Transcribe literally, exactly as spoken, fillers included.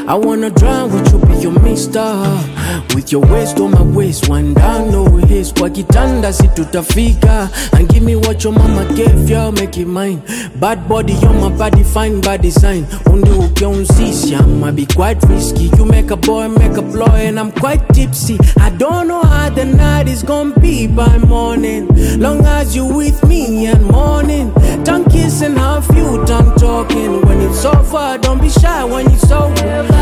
I wanna drown with you, be your mister. With your waist on my waist, one down, no his. Kwa kitanda si tutafika. And give me what your mama gave you, make it mine. Bad body on my body, fine by design. Undi ukionsisi, I'ma be quite risky. You make a boy, make a ploy, and I'm quite tipsy. I don't know how the night is gonna be by morning. Long as you with me and morning. Tongue kissing, half you, tongue talking. When it's over, don't be shy when it's over.